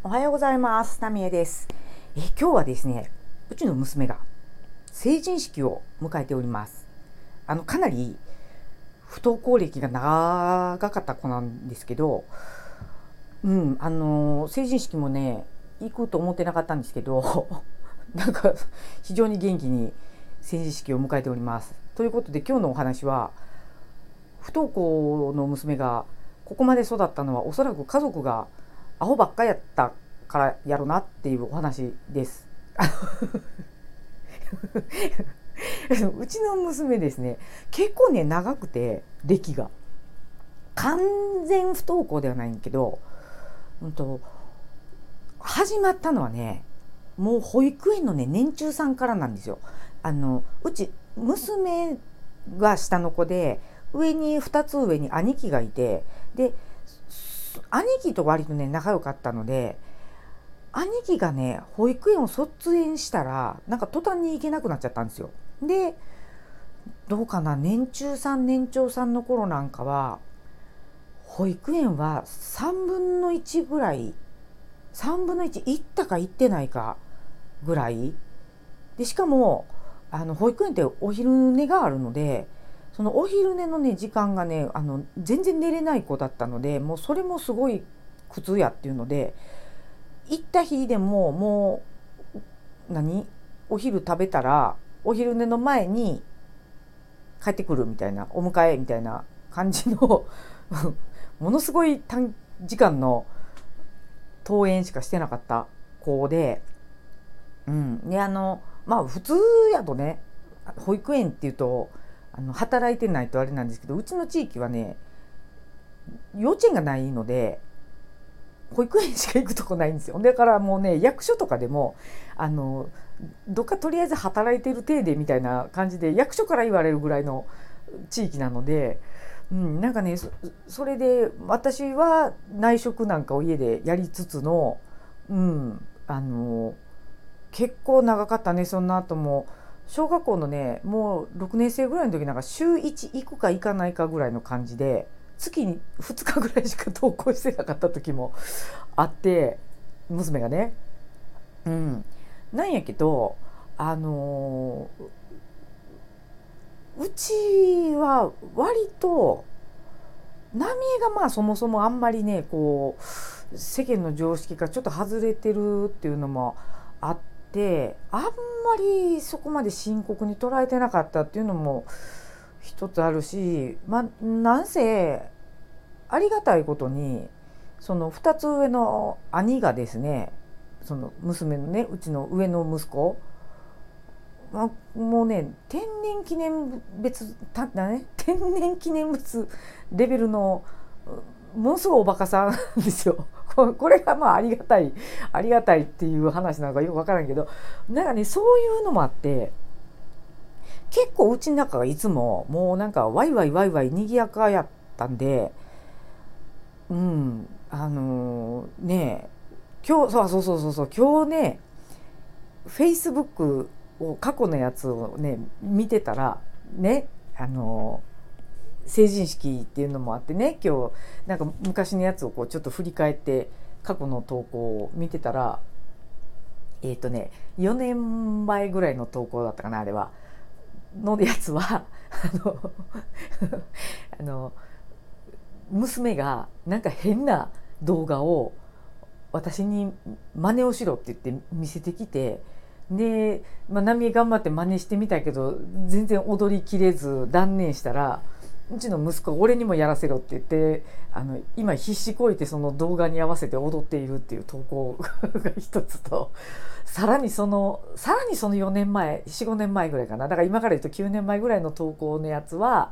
おはようございます。タミエです。今日はですね、うちの娘が成人式を迎えております。かなり不登校歴が長かった子なんですけど、成人式もね、行くと思ってなかったんですけど、なんか非常に元気に成人式を迎えております。ということで今日のお話は、不登校の娘がここまで育ったのはおそらく家族がアホばっかやったからやろなっていうお話です。うちの娘ですね、結構ね長くて歴が完全不登校ではないんだけど、始まったのはね、もう保育園のね年中さんからなんですよ。うち娘が下の子で、2つ上に兄貴がいて、で兄貴と割とね仲良かったので、兄貴がね保育園を卒園したらなんか途端に行けなくなっちゃったんですよ。でどうかな、年中さん年長さんの頃なんかは保育園は3分の1ぐらい、3分の1行ったか行ってないかぐらいで、しかも保育園ってお昼寝があるので、そのお昼寝のね時間がね全然寝れない子だったので、もうそれもすごい苦痛やっていうので、行った日でももうお昼食べたらお昼寝の前に帰ってくるみたいな、お迎えみたいな感じのものすごい短時間の登園しかしてなかった子で、で普通やとね、保育園っていうと働いてないとあれなんですけど、うちの地域はね幼稚園がないので保育園しか行くとこないんですよ。だからもうね、役所とかでもどっかとりあえず働いてる体でみたいな感じで役所から言われるぐらいの地域なので、なんかね それで私は内職なんかを家でやりつつの、結構長かったね。その後も小学校のねもう6年生ぐらいの時なんか週1行くか行かないかぐらいの感じで、月に2日ぐらいしか登校してなかった時もあって、娘がね、なんやけどうちは割と浪江がそもそもあんまりねこう世間の常識からちょっと外れてるっていうのもあって、あんまりそこまで深刻に捉えてなかったっていうのも一つあるし、なんせありがたいことにその2つ上の兄がですね、その娘のねうちの上の息子、もうね天然記念物レベルのものすごいおバカさんなんですよ。これがありがたいっていう話なのかよく分からんけど、なんかねそういうのもあって、結構うちの中がいつももうなんかワイワイワイワイ賑やかやったんで、ね今日そう今日ねフェイスブックを過去のやつをね見てたらね、成人式っていうのもあってね、今日なんか昔のやつをこうちょっと振り返って過去の投稿を見てたら、4年前ぐらいの投稿だったかな、あれはのやつは娘がなんか変な動画を私に真似をしろって言って見せてきて、で、波江頑張って真似してみたけど全然踊りきれず断念したら、うちの息子が俺にもやらせろって言って今必死こいてその動画に合わせて踊っているっていう投稿が一つと、さらにその4年前45年前ぐらいかな、だから今から言うと9年前ぐらいの投稿のやつは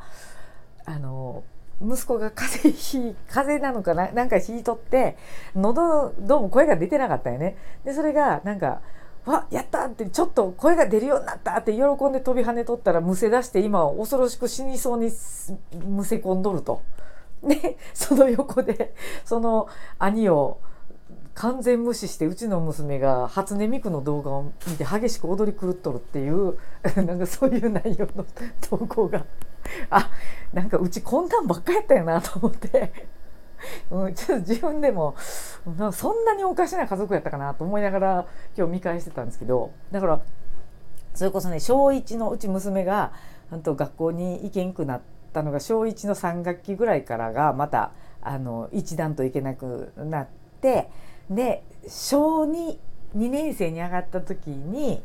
息子が風邪なのかな、なんか引いとって喉どうも声が出てなかったよね。でそれがなんかわやったってちょっと声が出るようになったって喜んで飛び跳ねとったら、むせ出して今恐ろしく死にそうにむせ込んどると。でその横でその兄を完全無視して、うちの娘が初音ミクの動画を見て激しく踊り狂っとるっていうなんかそういう内容の投稿がなんかうちこんなんばっかやったよなと思ってうん、ちょっと自分でもそんなにおかしな家族やったかなと思いながら今日見返してたんですけど、だからそれこそね、小1のうち娘が学校に行けんくなったのが小1の3学期ぐらいからがまた一段と行けなくなって、で小2年生に上がった時に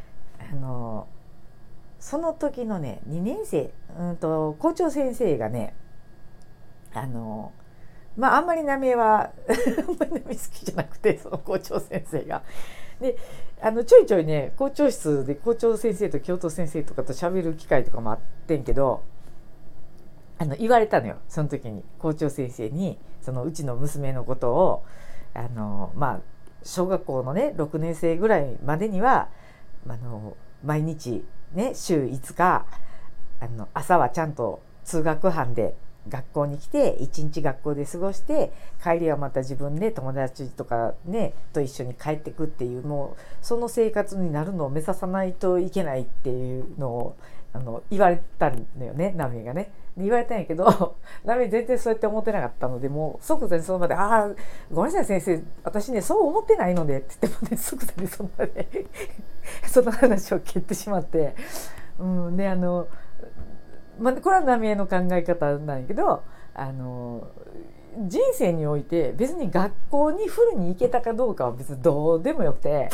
その時のね2年生、校長先生がねあんまりなめはあんまりなめ好きじゃなくて、その校長先生が。でちょいちょいね校長室で校長先生と教頭先生とかと喋る機会とかもあってんけど、言われたのよ、その時に校長先生にそのうちの娘のことを小学校のね6年生ぐらいまでには毎日ね週5日朝はちゃんと通学班で学校に来て一日学校で過ごして、帰りはまた自分で友達とかねと一緒に帰ってくっていう、もうその生活になるのを目指さないといけないっていうのを言われたんだよね、ナミがね。言われたんやけどナミ全然そうやって思ってなかったので、もう即座にその場で「ああごめんなさい先生、私ねそう思ってないので」って言ってもね、即座にその場でその話を蹴ってしまって、でこれは浪江の考え方なんやけど、人生において別に学校にフルに行けたかどうかは別にどうでもよくて、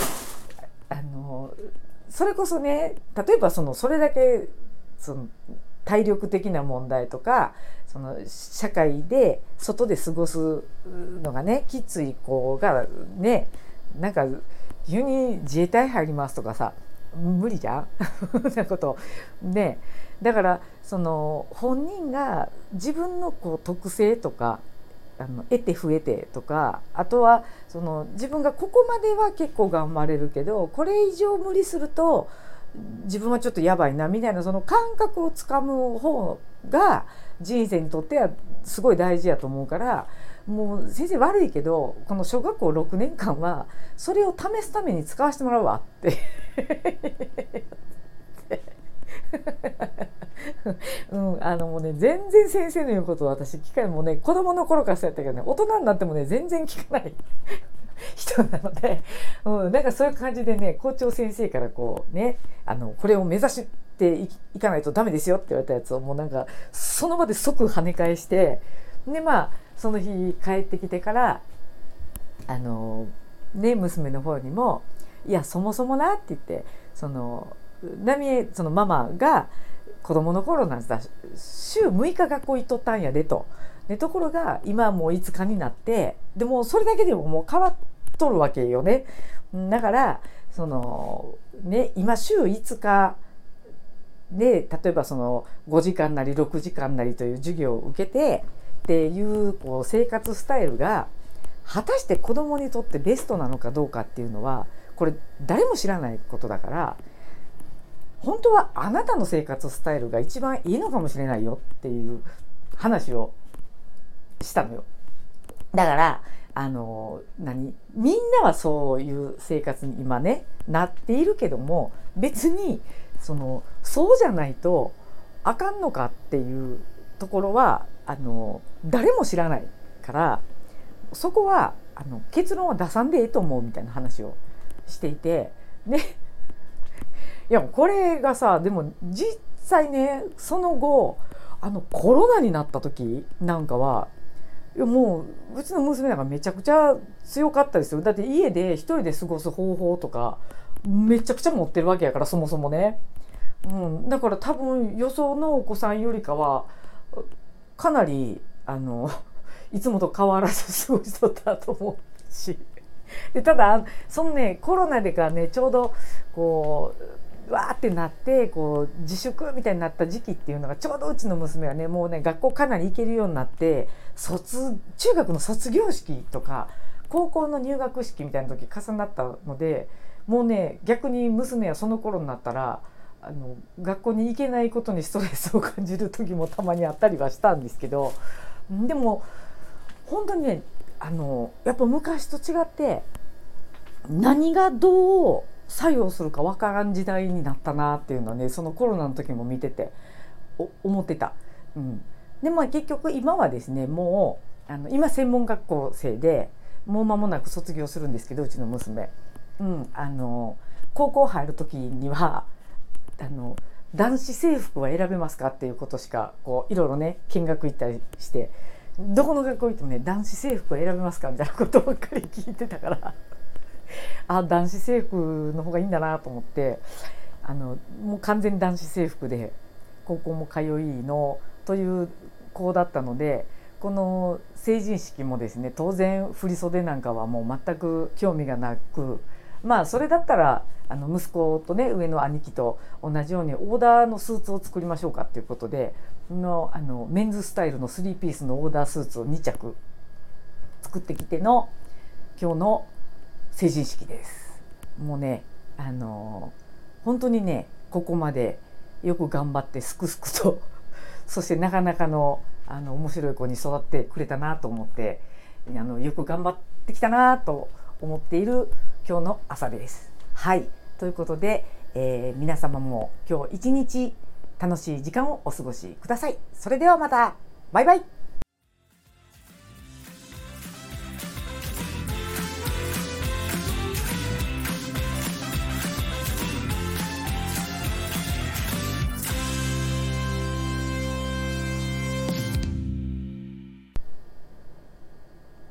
それこそね、例えばそれだけ体力的な問題とか、社会で外で過ごすのがねきつい子がね、なんか急に自衛隊入りますとかさ、無理じゃんなことね。だから本人が自分の特性とか得て増えてとか、あとは自分がここまでは結構頑張れるけどこれ以上無理すると自分はちょっとやばいなみたいな、その感覚をつかむ方が人生にとってはすごい大事やと思うから、もう先生悪いけどこの小学校6年間はそれを試すために使わせてもらうわってもうね全然先生の言うことを私聞かない、もうね子供の頃からそうやったけどね、大人になってもね全然聞かない人なので、なんかそういう感じでね、校長先生からこれを目指していかないとダメですよって言われたやつをもうなんかその場で即跳ね返して、でその日帰ってきてから娘の方にも「いやそもそもな」って言って、ママが子供の頃なんだ週6日学校行っとったんやでと。でところが今はもう5日になって、でもそれだけでももう変わっとるわけよね。だから今週5日で例えば5時間なり6時間なりという授業を受けてっていう生活スタイルが果たして子どもにとってベストなのかどうかっていうのはこれ誰も知らないことだから、本当はあなたの生活スタイルが一番いいのかもしれないよっていう話をしたのよ。だからみんなはそういう生活に今ねなっているけども、別にそうじゃないとあかんのかっていうところは誰も知らないから、そこは結論は出さんでええと思うみたいな話をしていてね。いやこれがさ、でも実際ねその後コロナになった時なんかは、いやもううちの娘なんかめちゃくちゃ強かったですよ。だって家で一人で過ごす方法とかめちゃくちゃ持ってるわけやから、そもそもね、だから多分予想のお子さんよりかはかなりいつもと変わらず過ごしとったと思うし、でただコロナでかねちょうどわーってなって自粛みたいになった時期っていうのがちょうどうちの娘はねもうね学校かなり行けるようになって、中学の卒業式とか高校の入学式みたいな時重なったので、もうね逆に娘はその頃になったら学校に行けないことにストレスを感じる時もたまにあったりはしたんですけど、でも本当にねやっぱ昔と違って何がどう作用するか分からん時代になったなっていうのはね、そのコロナの時も見てて思ってた。で結局今はですねも今専門学校生でもう間もなく卒業するんですけど、うちの娘、高校入る時には男子制服は選べますかっていうことしかこういろいろね見学行ったりして、どこの学校行ってもね男子制服は選べますかみたいなことばっかり聞いてたから男子制服の方がいいんだなと思って、もう完全に男子制服で高校も通いのという子だったので、この成人式もですね当然振袖なんかはもう全く興味がなく、それだったら息子とね上の兄貴と同じようにオーダーのスーツを作りましょうかっていうことでメンズスタイルの3ピースのオーダースーツを2着作ってきての今日の成人式です。もうね本当にねここまでよく頑張ってすくすくとそしてなかなかの面白い子に育ってくれたなと思って、よく頑張ってきたなと思っている今日の朝です。はい、ということで、皆様も今日一日楽しい時間をお過ごしください。それではまた。バイバイ。